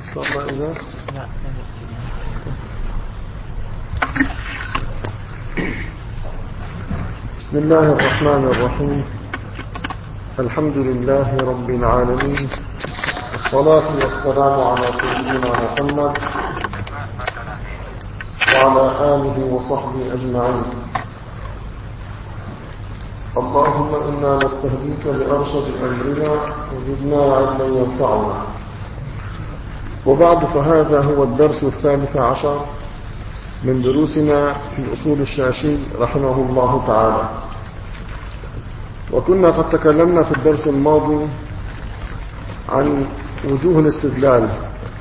صلى إذا بسم الله الرحمن الرحيم. الحمد لله رب العالمين، والصلاة والسلام على سيدنا محمد وعلى آله وصحبه أجمعين. اللهم إنا نستهديك لأرشد أمرنا وزدنا علما ينفعنا. وبعد، فهذا هو الدرس 13 من دروسنا في الأصول الشاشي رحمه الله تعالى. وكنا قد تكلمنا في الدرس الماضي عن وجوه الاستدلال،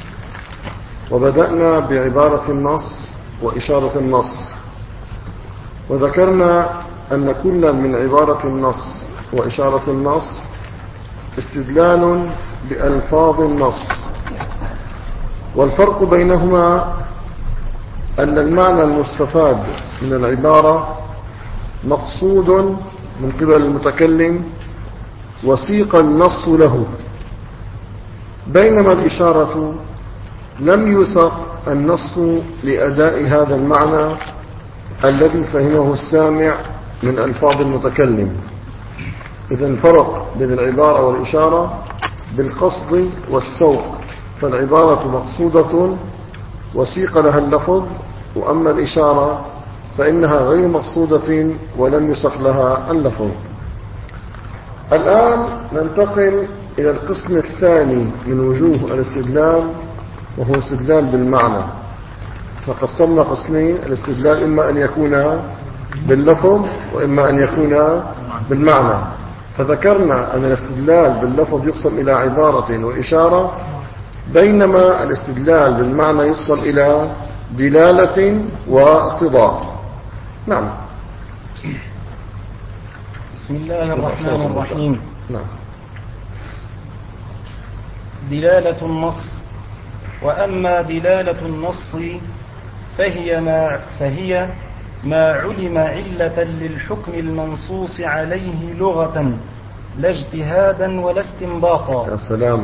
وبدأنا بعبارة النص وإشارة النص، وذكرنا أن كل من عبارة النص وإشارة النص استدلال بألفاظ النص، والفرق بينهما أن المعنى المستفاد من العبارة مقصود من قبل المتكلم وسيق النص له، بينما الإشارة لم يسق النص لأداء هذا المعنى الذي فهمه السامع من ألفاظ المتكلم. إذن فرق بين العبارة والإشارة بالقصد والسوق، فالعبارة مقصودة وسيق لها اللفظ، وأما الإشارة فإنها غير مقصودة ولم يسق لها اللفظ. الآن ننتقل إلى القسم الثاني من وجوه الاستدلال، وهو استدلال بالمعنى. فقسمنا قسمين: الاستدلال إما أن يكون باللفظ وإما أن يكون بالمعنى. فذكرنا أن الاستدلال باللفظ يقسم إلى عبارة وإشارة، بينما الاستدلال بالمعنى يقسم إلى دلالة واقتضاء. نعم. بسم الله الرحمن الرحيم. نعم. دلالة النص. وأما دلالة النص فهي ما علم علة للحكم المنصوص عليه لغة، لا اجتهادا ولا استنباطا. يا سلام.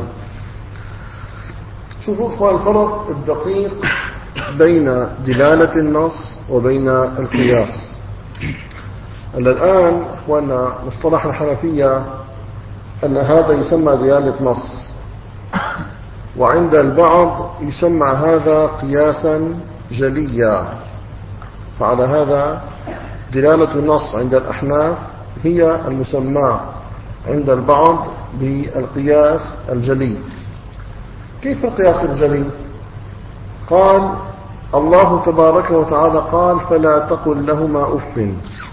شوفوا أخوان الفرق الدقيق بين دلالة النص وبين القياس. الآن أخواننا مصطلح الحنفية أن هذا يسمى دلالة نص، وعند البعض يسمى هذا قياسا جليا. فعلى هذا دلالة النص عند الأحناف هي المسمى عند البعض بالقياس الجلي. كيف القياس الجلي؟ قال الله تبارك وتعالى قال: فلا تقل لهما أف.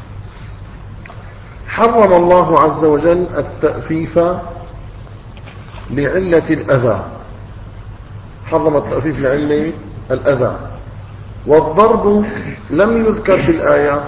حرم الله عز وجل التأفيف لعلة الأذى، حرم التأفيف لعلة الأذى. والضرب لم يذكر في الآية،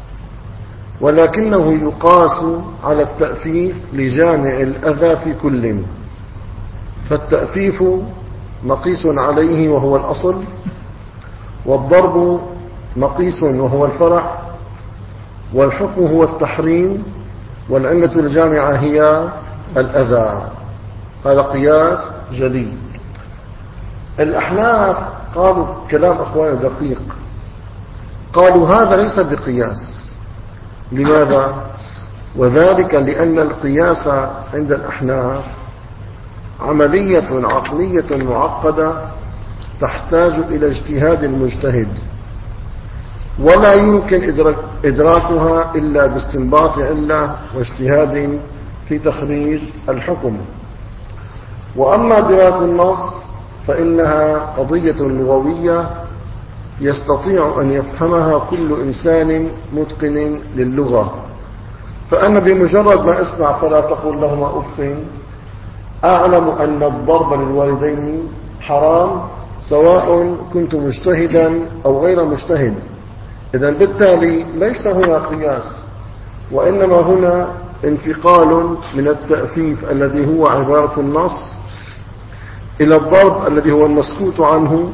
ولكنه يقاس على التأفيف لجامع الأذى في كل، فالتأفيف مقيس عليه وهو الأصل، والضرب مقيس وهو الفرع، والحكم هو التحريم، والعلة الجامعة هي الأذى. هذا قياس جلي. الأحناف قالوا كلام أخواني دقيق، قالوا هذا ليس بقياس. لماذا؟ وذلك لأن القياس عند الأحناف عملية عقلية معقدة تحتاج إلى اجتهاد المجتهد، ولا يمكن إدراكها إلا باستنباط علة واجتهاد في تخريج الحكم. وأما دلالة النص فإنها قضية لغوية يستطيع أن يفهمها كل إنسان متقن للغة. فأنا بمجرد ما أسمع فلا تقل لهما أف أعلم أن الضرب للوالدين حرام، سواء كنت مجتهدا أو غير مجتهد. إذن بالتالي ليس هنا قياس، وإنما هنا انتقال من التأفيف الذي هو عبارة النص إلى الضرب الذي هو المسكوت عنه.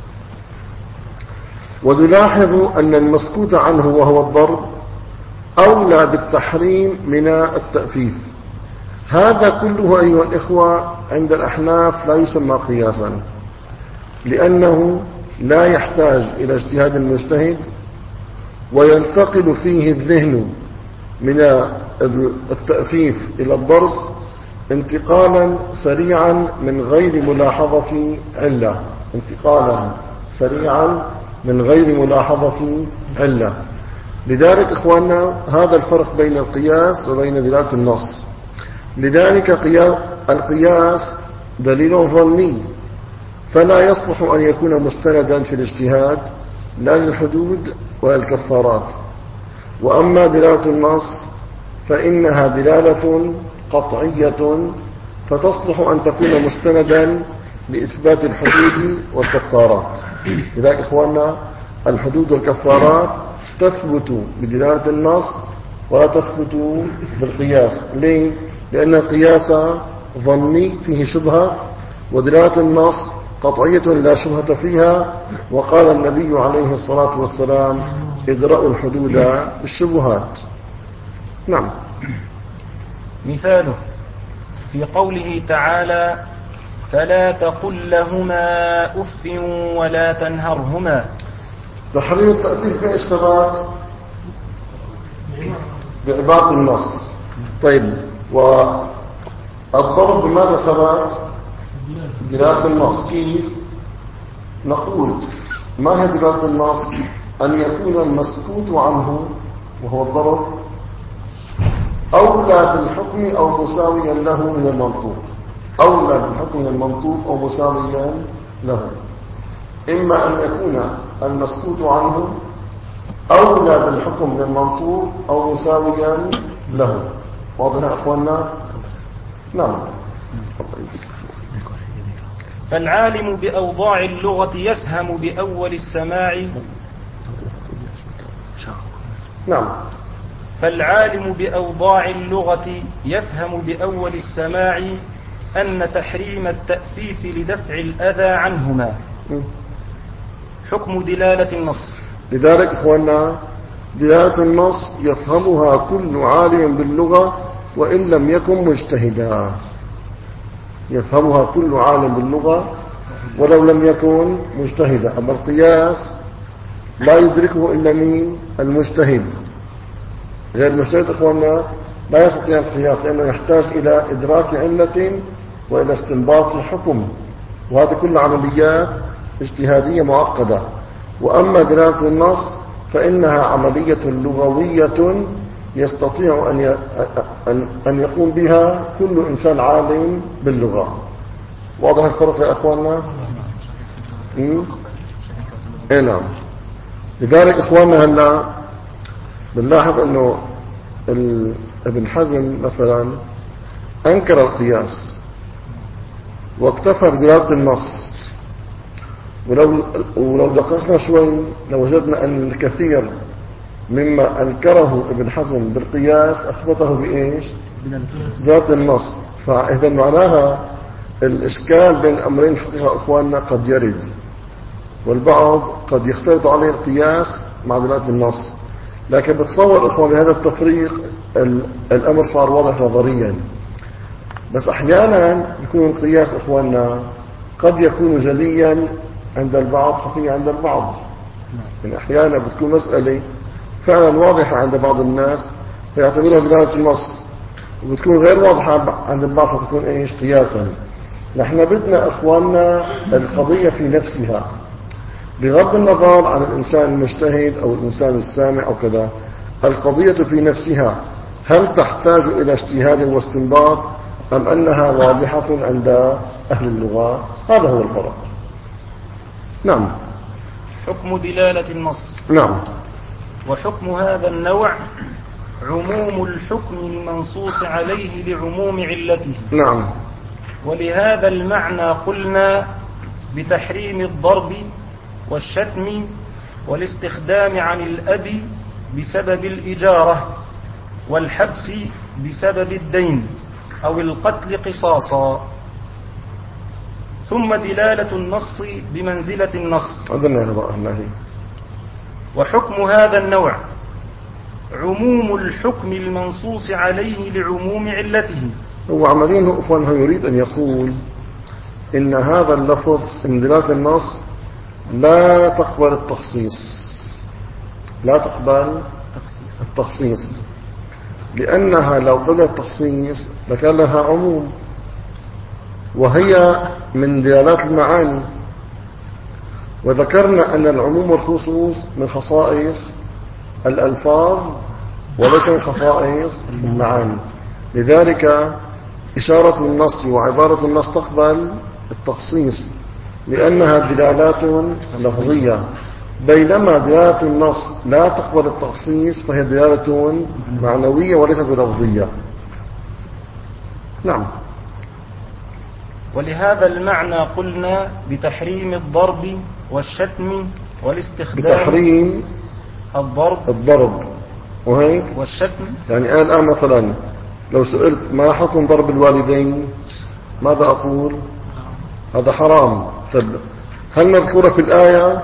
ونلاحظ أن المسكوت عنه وهو الضرب أولى بالتحريم من التأفيف. هذا كله أيها الإخوة عند الأحناف لا يسمى قياسا، لأنه لا يحتاج إلى اجتهاد المجتهد، وينتقل فيه الذهن من التأفيف إلى الضرب انتقالا سريعا من غير ملاحظة علة، انتقالا سريعا من غير ملاحظة علة. لذلك إخواننا هذا الفرق بين القياس وبين دلالة النص. لذلك القياس دليل ظني، فلا يصلح أن يكون مستندا في الاجتهاد لا للحدود ولا الكفارات. وأما دلالة النص فإنها دلالة قطعية، فتصلح أن تكون مستندا لإثبات الحدود والكفارات. لذلك إخواننا الحدود والكفارات تثبت بدلالة النص ولا تثبت بالقياس. ليه؟ لأن القياس ظني فيه شبهة، ودلالة النص قطعية لا شبهة فيها. وقال النبي عليه الصلاة والسلام: ادرأوا الحدود بالشبهات. نعم. مثاله في قوله تعالى: فلا تقل لهما أف ولا تنهرهما. تحريم التأثير في إثبات بعبارة النص. طيب، والضرب بماذا ثبت؟ دلالة النص. كيف؟ نقول ما هي دلالة النص؟ أن يكون المسكوت عنه وهو الضرب أولى بالحكم أو مساويا له من المنطوق، أولى بالحكم من المنطوق أو مساويا له. إما أن يكون المسكوت عنه أولى بالحكم من المنطوق أو مساويا له. واضح يا أخواننا؟ نعم. فالعالم بأوضاع اللغة يفهم بأول السماع. نعم. فالعالم بأوضاع اللغة يفهم بأول السماع أن تحريم التأفيف لدفع الأذى عنهما حكم دلالة النص. لذلك إخواننا دلالة النص يفهمها كل عالم باللغة وإن لم يكن مجتهدا، يفهمها كل عالم باللغة ولو لم يكن مجتهدا. أما القياس لا يدركه إلا مين؟ المجتهد. غير المجتهد إخواننا لا يستطيع القياس، لأنه يحتاج إلى إدراك علة وإلى استنباط حكم، وهذه كل عمليات اجتهادية معقدة. وأما دلالة النص فإنها عملية لغوية يستطيع أن يقوم بها كل إنسان عالم باللغة. واضح الفرق يا أخواننا؟ نعم. لذلك إخواننا هلا بنلاحظ أنه ابن حزم مثلا أنكر القياس واكتفى بدلالة النص. ولو دققنا شوي لوجدنا أن الكثير مما أنكره ابن حزم بالقياس أثبته بإيش؟ بدلالة النص. فإذا معناها الإشكال بين الأمرين حقيقة أخواننا قد يرد، والبعض قد يختلط عليه القياس مع دلالة النص. لكن بتصور إخوان بهذا التفريق الأمر صار واضح نظريا، بس أحيانا يكون القياس إخواننا قد يكون جليا عند البعض خفيا عند البعض. يعني أحيانا بتكون مسألة فعلا واضحة عند بعض الناس فيعتبرها دلالة النص، وبتكون غير واضحة عند البعض فتكون إيش؟ قياسا. نحن بدنا إخواننا القضية في نفسها بغض النظر عن الإنسان المجتهد أو الإنسان السامع أو كذا. القضية في نفسها هل تحتاج إلى اجتهاد واستنباط أم أنها واضحة عند أهل اللغة؟ هذا هو الفرق. نعم. حكم دلالة النص. نعم. وحكم هذا النوع عموم الحكم المنصوص عليه لعموم علته. نعم. ولهذا المعنى قلنا بتحريم الضرب والشتم والاستخدام عن الأب بسبب الإجارة، والحبس بسبب الدين، أو القتل قصاصا. ثم دلالة النص بمنزلة النص. وحكم هذا النوع عموم الحكم المنصوص عليه لعموم علته. هو عمليا أخوانه يريد أن يقول إن هذا اللفظ من دلالة النص لا تقبل التخصيص، لا تقبل التخصيص، لأنها لو قبل التخصيص لكان لها عموم، وهي من دلالات المعاني، وذكرنا أن العموم والخصوص من خصائص الألفاظ وليس من خصائص المعاني. لذلك إشارة النص وعبارة النص تقبل التخصيص لأنها دلالات لفظية، بينما دلالة النص لا تقبل التخصيص فهي دلالة معنوية وليست بلفظية. نعم. ولهذا المعنى قلنا بتحريم الضرب والشتم والاستخدام. بتحريم الضرب وهيك والشتم. يعني الآن مثلا لو سئلت ما حكم ضرب الوالدين ماذا أقول؟ هذا حرام. طيب هل نذكره في الآية؟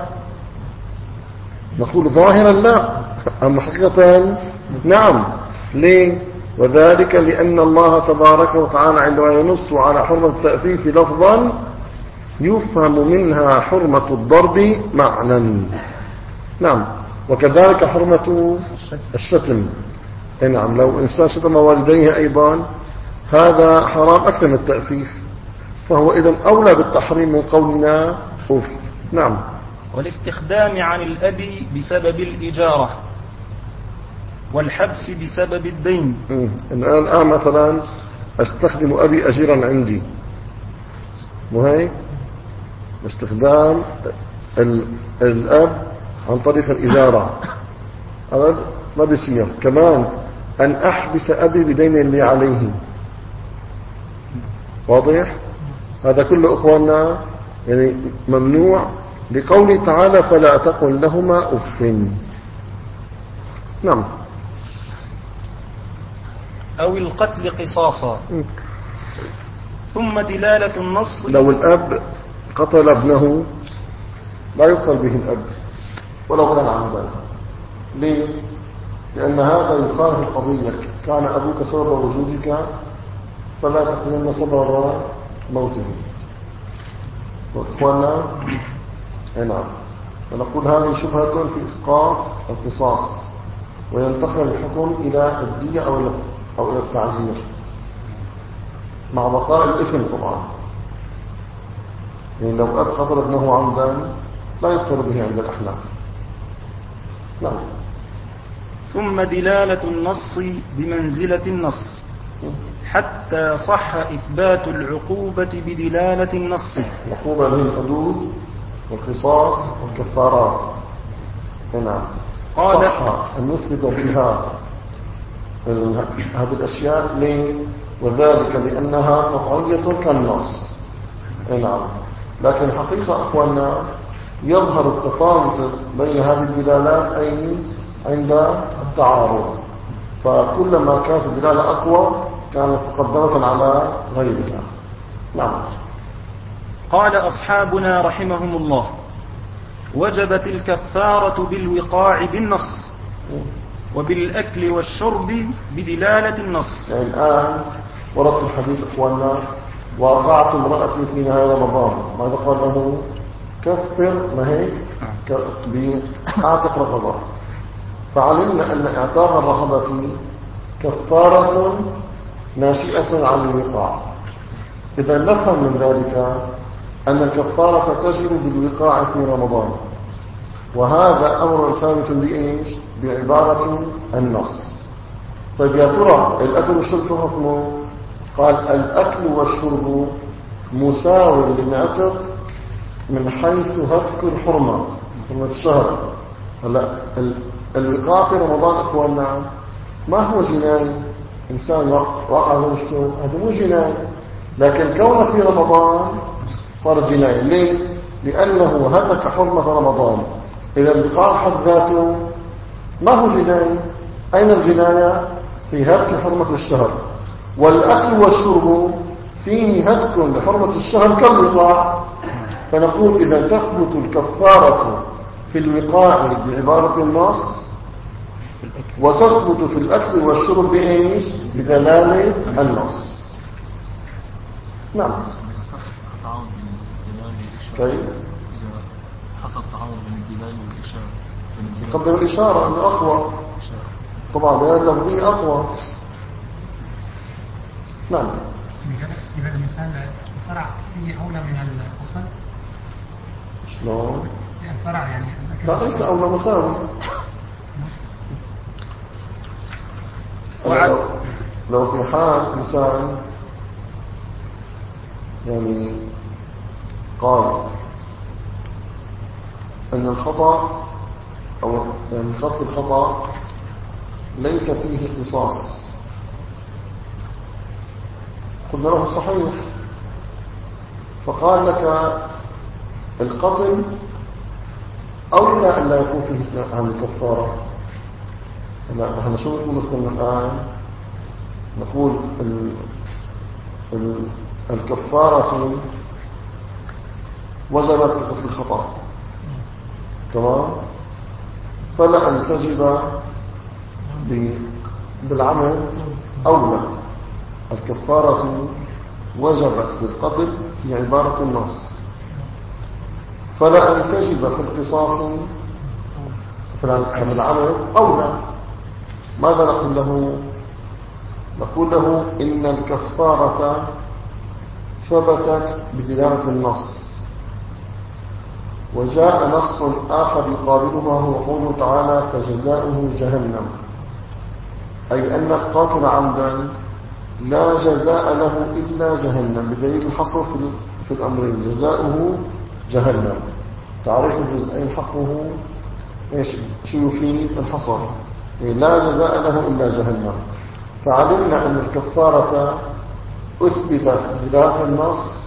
نقول ظاهرا لا، أما حقيقة نعم. ليه؟ وذلك لأن الله تبارك وتعالى عندما ينص على حرمة التأفيف لفظا يفهم منها حرمة الضرب معنى. نعم. وكذلك حرمة الشتم. نعم، لو إنسان شتم والديه أيضا هذا حرام أكثر من التأفيف، فهو إذن أولى بالتحريم من قولنا أف. نعم. والاستخدام عن الأب بسبب الإجارة والحبس بسبب الدين. الآن مثلا أستخدم أبي أجيرا عندي، وهي استخدام الأب عن طريق الإجارة، هذا ما بيصير. كمان أن أحبس أبي بدين اللي عليه، واضح؟ هذا كله أخواننا يعني ممنوع لقوله تعالى فلا تقل لهما أف. نعم. أو القتل قصاصا. ثم دلالة النص لو الأب قتل ابنه لا يقتل به الأب ولو كان عمدا. ليه؟ لأن هذا يخالف القضية، كان أبوك سبب وجودك فلا تكونن سبب موته. وإخواننا نعم، ونقول هذه شبهة في إسقاط القصاص، وينتقل الحكم إلى الدية أو إلى التعزير مع بقاء الإثم طبعا. يعني لو أب قتل ابنه عمدا لا يقتل به عند الأحناف. نعم. ثم دلالة النص بمنزلة النص حتى صح إثبات العقوبة بدلالة النص. العقوبة من الحدود والقصاص والكفارات. نعم. صح أن نثبت بها هذه الأشياء. ليه؟ وذلك لأنها قطعية كالنص. نعم. لكن الحقيقة أخواننا يظهر التفاوت بين هذه الدلالات أي عند التعارض، فكلما كانت الدلالة أقوى كانت مقدمة على غيرها. نعم. قال أصحابنا رحمهم الله وجبت الكفارة بالوقاع بالنص وبالأكل والشرب بدلالة النص. يعني الآن ورد الحديث إخواننا وقعت امرأتي في نهاية رمضان، ماذا قال له؟ كفر ما هيك بأعتق رقبة. فعلمنا أن إعتاق الرقبة كفارة ناشئة عن الوقاع. إذا نفهم من ذلك أن الكفارة تجب بالوقاع في رمضان، وهذا أمر ثابت بإيش؟ بعبارة النص. طيب يا ترى الأكل والشرب شو حكمه؟ قال الأكل والشرب مساو للعتق من حيث هتك الحرمة من الشهر. هلا الوقاع في رمضان إخواننا ما هو جناية، إنسان وقع زوجته هذا مو جناية، لكن كونه في رمضان صارت جناية. ليه؟ لأنه هتك حرمة رمضان. إذا الوقاع حد ذاته ما هو جناية. أين الجناية؟ في هتك حرمة الشهر. والأكل والشرب فيه هتك لحرمة الشهر كالوقاع. فنقول إذا تثبت الكفارة في الوقاع بعبارة النص، وتثبت في الأكل والشرب بإيش؟ بدلالة النص. نعم. تعارض بين الدلال والإشارة. كيف؟ إذا حصل تعارض بين الدلال والإشارة. يقدم الإشارة أنه أقوى. طبعا دلالة لفظية أقوى. نعم. في هذا المثال الفرع فيه أولى من الأصل. شلون؟ الفرع يعني لا ليس أولى مساوي. لو في حال إنسان يعني قال أن الخطأ أو يعني خط الخطأ ليس فيه قصاص، قلنا له صحيح، فقال لك القتل أولى أن لا يكون فيه عن الكفارة. نحن شو نقول الآن؟ نقول الكفارة وجبت بقتل الخطأ، تمام؟ فلا أن تجب بالعمد أولى. الكفارة وجبت بالقتل في عبارة النص، فلا أن تجب في القصاص في العمد أولى. ماذا نقول له؟ نقول له إن الكفارة ثبتت بدلالة النص، وجاء نص آخر يقابلها هو قوله تعالى فجزاؤه جهنم، أي أن القاتل عمدا لا جزاء له إلا جهنم، بدليل الحصر في الأمرين، جزاؤه جهنم. تعريف الجزئين حقه إيش؟ شو يفيد؟ الحصر، لا جزاء له إلا جهنم. فعلمنا أن الكفارة أثبتت بدلالة النص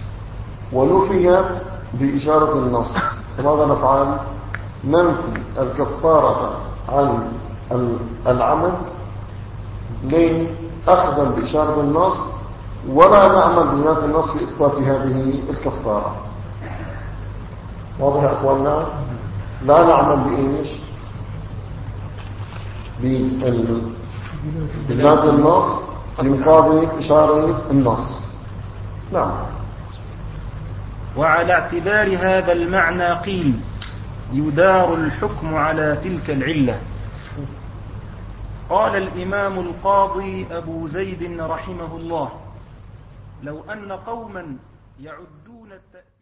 ونفيت بإشارة النص. فماذا نفعل؟ ننفي الكفارة عن العمد ليه؟ أخذا بإشارة النص، ولا نعمل بدلالة النص في إثبات هذه الكفارة. واضح يا أخواننا؟ لا نعمل بإيش؟ بدلالة النص لمقابل إشارة النص. نعم. وعلى اعتبار هذا المعنى قيل يدار الحكم على تلك العلة. قال الإمام القاضي أبو زيد رحمه الله: لو أن قوما يعدون